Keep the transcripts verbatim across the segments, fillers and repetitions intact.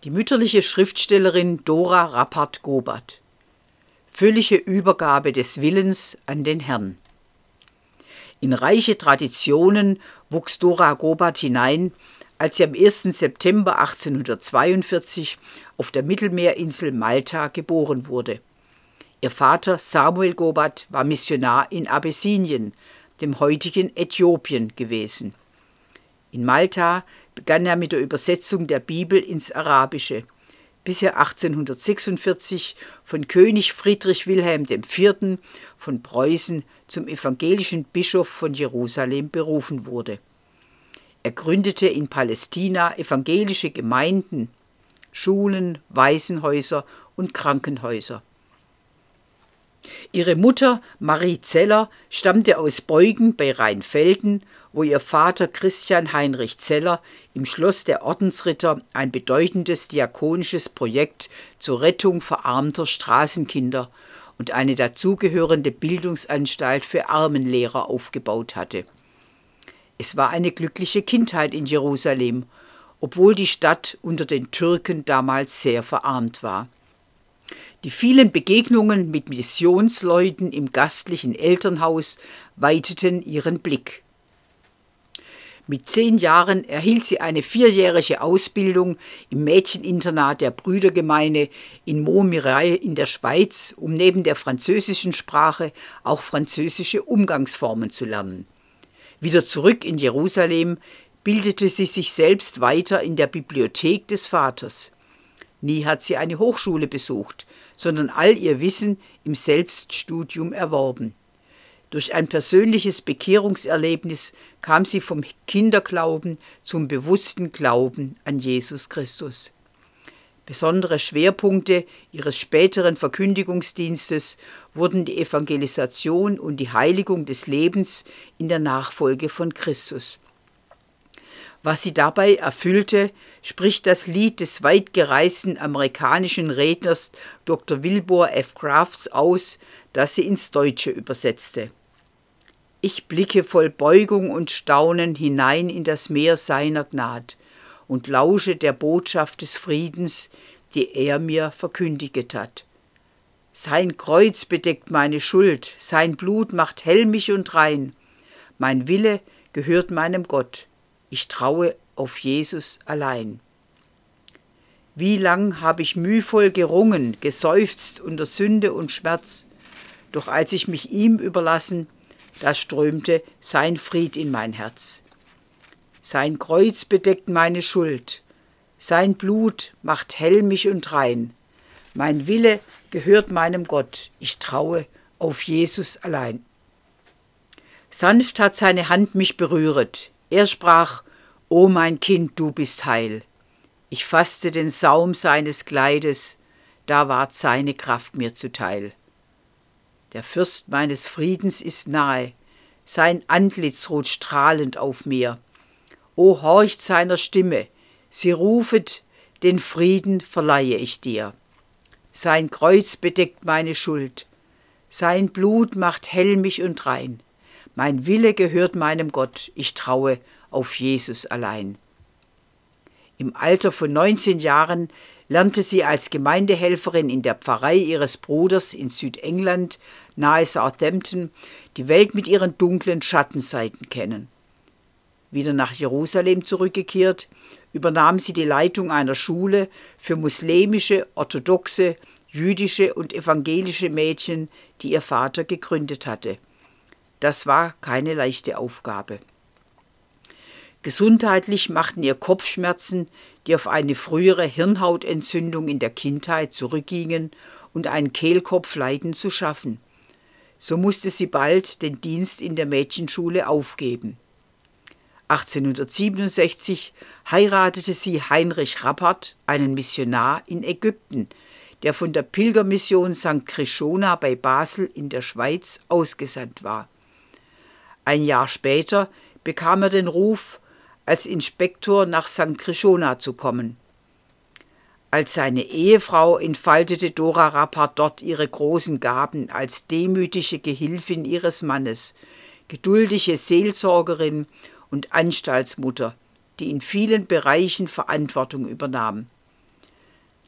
Die mütterliche Schriftstellerin Dora Rappert-Gobat. Völlige Übergabe des Willens an den Herrn. In reiche Traditionen wuchs Dora Gobat hinein, als sie am ersten September achtzehnhundertzweiundvierzig auf der Mittelmeerinsel Malta geboren wurde. Ihr Vater Samuel Gobat war Missionar in Abessinien, dem heutigen Äthiopien, gewesen. In Malta begann er mit der Übersetzung der Bibel ins Arabische, bis er achtzehnhundertsechsundvierzig von König Friedrich Wilhelm der Vierte. Von Preußen zum evangelischen Bischof von Jerusalem berufen wurde. Er gründete in Palästina evangelische Gemeinden, Schulen, Waisenhäuser und Krankenhäuser. Ihre Mutter Marie Zeller stammte aus Beuggen bei Rheinfelden, wo ihr Vater Christian Heinrich Zeller im Schloss der Ordensritter ein bedeutendes diakonisches Projekt zur Rettung verarmter Straßenkinder und eine dazugehörende Bildungsanstalt für Armenlehrer aufgebaut hatte. Es war eine glückliche Kindheit in Jerusalem, obwohl die Stadt unter den Türken damals sehr verarmt war. Die vielen Begegnungen mit Missionsleuten im gastlichen Elternhaus weiteten ihren Blick. Mit zehn Jahren erhielt sie eine vierjährige Ausbildung im Mädcheninternat der Brüdergemeine in Montmirail in der Schweiz, um neben der französischen Sprache auch französische Umgangsformen zu lernen. Wieder zurück in Jerusalem bildete sie sich selbst weiter in der Bibliothek des Vaters. Nie hat sie eine Hochschule besucht, sondern all ihr Wissen im Selbststudium erworben. Durch ein persönliches Bekehrungserlebnis kam sie vom Kinderglauben zum bewussten Glauben an Jesus Christus. Besondere Schwerpunkte ihres späteren Verkündigungsdienstes wurden die Evangelisation und die Heiligung des Lebens in der Nachfolge von Christus. Was sie dabei erfüllte, spricht das Lied des weitgereisten amerikanischen Redners Doktor Wilbur F. Crafts aus, das sie ins Deutsche übersetzte. Ich blicke voll Beugung und Staunen hinein in das Meer seiner Gnad und lausche der Botschaft des Friedens, die er mir verkündiget hat. Sein Kreuz bedeckt meine Schuld, sein Blut macht hell mich und rein. Mein Wille gehört meinem Gott, ich traue auf Jesus allein. Wie lang habe ich mühvoll gerungen, geseufzt unter Sünde und Schmerz, doch als ich mich ihm überlassen, da strömte sein Fried in mein Herz. Sein Kreuz bedeckt meine Schuld, sein Blut macht hell mich und rein. Mein Wille gehört meinem Gott, ich traue auf Jesus allein. Sanft hat seine Hand mich berühret, er sprach, O mein Kind, du bist heil. Ich fasste den Saum seines Kleides, da ward seine Kraft mir zuteil. Der Fürst meines Friedens ist nahe, sein Antlitz ruht strahlend auf mir. O horcht seiner Stimme, sie rufet, den Frieden verleihe ich dir. Sein Kreuz bedeckt meine Schuld, sein Blut macht hell mich und rein. Mein Wille gehört meinem Gott, ich traue auf Jesus allein. Im Alter von neunzehn Jahren lernte sie als Gemeindehelferin in der Pfarrei ihres Bruders in Südengland nahe Southampton die Welt mit ihren dunklen Schattenseiten kennen. Wieder nach Jerusalem zurückgekehrt, übernahm sie die Leitung einer Schule für muslimische, orthodoxe, jüdische und evangelische Mädchen, die ihr Vater gegründet hatte. Das war keine leichte Aufgabe. Gesundheitlich machten ihr Kopfschmerzen, die auf eine frühere Hirnhautentzündung in der Kindheit zurückgingen, und einen Kehlkopfleiden zu schaffen. So musste sie bald den Dienst in der Mädchenschule aufgeben. achtzehnhundertsiebenundsechzig heiratete sie Heinrich Rappert, einen Missionar in Ägypten, der von der Pilgermission Sankt Krishona bei Basel in der Schweiz ausgesandt war. Ein Jahr später bekam er den Ruf, als Inspektor nach Sankt Krishona zu kommen. Als seine Ehefrau entfaltete Dora Rappert dort ihre großen Gaben als demütige Gehilfin ihres Mannes, geduldige Seelsorgerin und Anstaltsmutter, die in vielen Bereichen Verantwortung übernahm.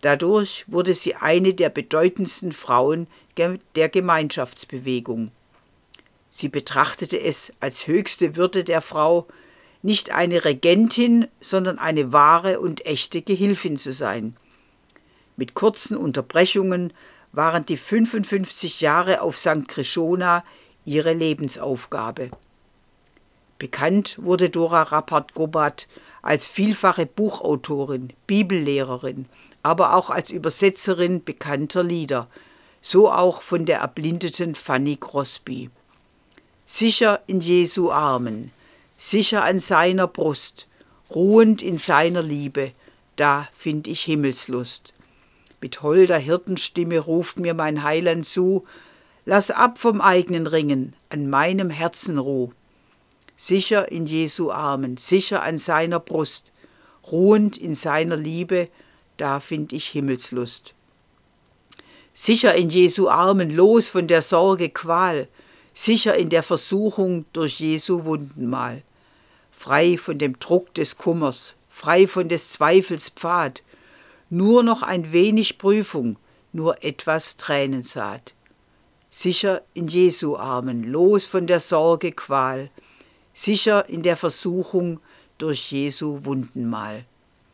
Dadurch wurde sie eine der bedeutendsten Frauen der Gemeinschaftsbewegung. Sie betrachtete es als höchste Würde der Frau, nicht eine Regentin, sondern eine wahre und echte Gehilfin zu sein. Mit kurzen Unterbrechungen waren die fünfundfünfzig Jahre auf Sankt Krishona ihre Lebensaufgabe. Bekannt wurde Dora Rappert-Gobat als vielfache Buchautorin, Bibellehrerin, aber auch als Übersetzerin bekannter Lieder, so auch von der erblindeten Fanny Crosby. Sicher in Jesu Armen, sicher an seiner Brust, ruhend in seiner Liebe, da find ich Himmelslust. Mit holder Hirtenstimme ruft mir mein Heiland zu, lass ab vom eigenen Ringen, an meinem Herzen ruh. Sicher in Jesu Armen, sicher an seiner Brust, ruhend in seiner Liebe, da find ich Himmelslust. Sicher in Jesu Armen, los von der Sorge Qual, sicher in der Versuchung durch Jesu Wundenmal. Frei von dem Druck des Kummers, frei von des Zweifels Pfad, nur noch ein wenig Prüfung, nur etwas Tränensaat. Sicher in Jesu Armen, los von der Sorge Qual, sicher in der Versuchung durch Jesu Wundenmal.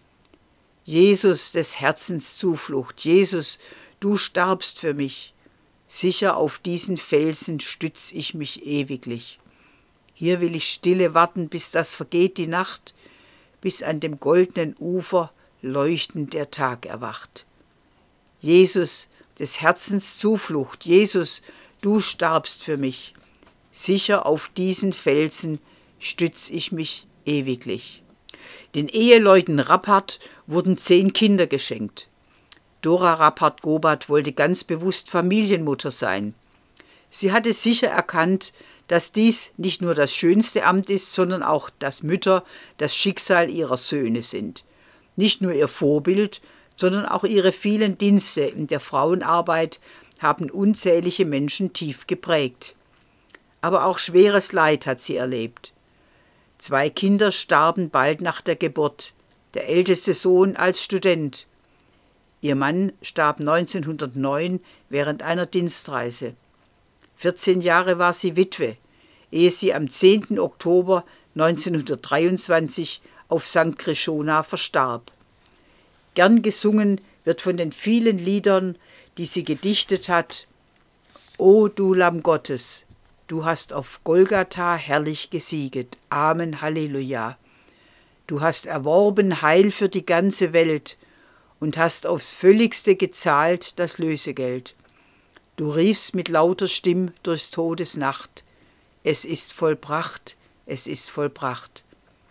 Jesus des Herzens Zuflucht, Jesus, du starbst für mich, sicher auf diesen Felsen stütz ich mich ewiglich. Hier will ich stille warten, bis das vergeht die Nacht, bis an dem goldenen Ufer leuchtend der Tag erwacht. Jesus des Herzens Zuflucht, Jesus, du starbst für mich, sicher auf diesen Felsen stütz ich mich ewiglich. Den Eheleuten Rappert wurden zehn Kinder geschenkt. Dora Rappert-Gobat wollte ganz bewusst Familienmutter sein. Sie hatte sicher erkannt, dass dies nicht nur das schönste Amt ist, sondern auch, dass Mütter das Schicksal ihrer Söhne sind. Nicht nur ihr Vorbild, sondern auch ihre vielen Dienste in der Frauenarbeit haben unzählige Menschen tief geprägt. Aber auch schweres Leid hat sie erlebt. Zwei Kinder starben bald nach der Geburt, der älteste Sohn als Student. Ihr Mann starb neunzehnhundertneun während einer Dienstreise. vierzehn Jahre war sie Witwe, ehe sie am zehnten Oktober neunzehnhundertdreiundzwanzig auf Sankt Krishona verstarb. Gern gesungen wird von den vielen Liedern, die sie gedichtet hat: O du Lamm Gottes, du hast auf Golgatha herrlich gesieget. Amen, Halleluja. Du hast erworben Heil für die ganze Welt und hast aufs Völligste gezahlt das Lösegeld. Du riefst mit lauter Stimm durchs Todes Nacht: Es ist vollbracht, es ist vollbracht.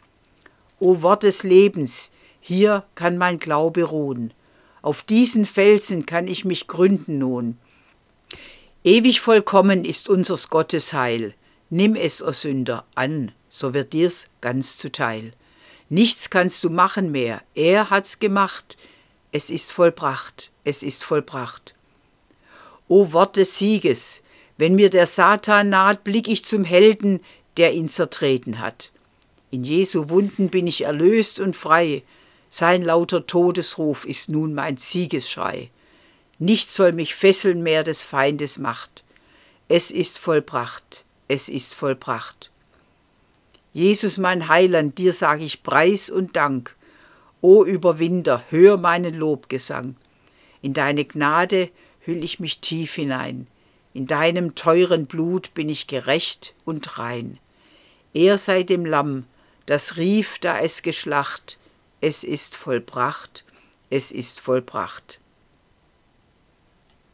O Wort des Lebens, hier kann mein Glaube ruhen. Auf diesen Felsen kann ich mich gründen nun. Ewig vollkommen ist unsers Gottes Heil. Nimm es, o Sünder, an, so wird dir's ganz zuteil. Nichts kannst du machen mehr, er hat's gemacht. Es ist vollbracht, es ist vollbracht. O Wort des Sieges, wenn mir der Satan naht, blick ich zum Helden, der ihn zertreten hat. In Jesu Wunden bin ich erlöst und frei. Sein lauter Todesruf ist nun mein Siegesschrei. Nichts soll mich fesseln mehr des Feindes Macht. Es ist vollbracht, es ist vollbracht. Jesus, mein Heiland, dir sag ich Preis und Dank. O Überwinder, hör meinen Lobgesang. In deine Gnade hüll ich mich tief hinein. In deinem teuren Blut bin ich gerecht und rein. Er sei dem Lamm, das rief, da es geschlacht: Es ist vollbracht, es ist vollbracht.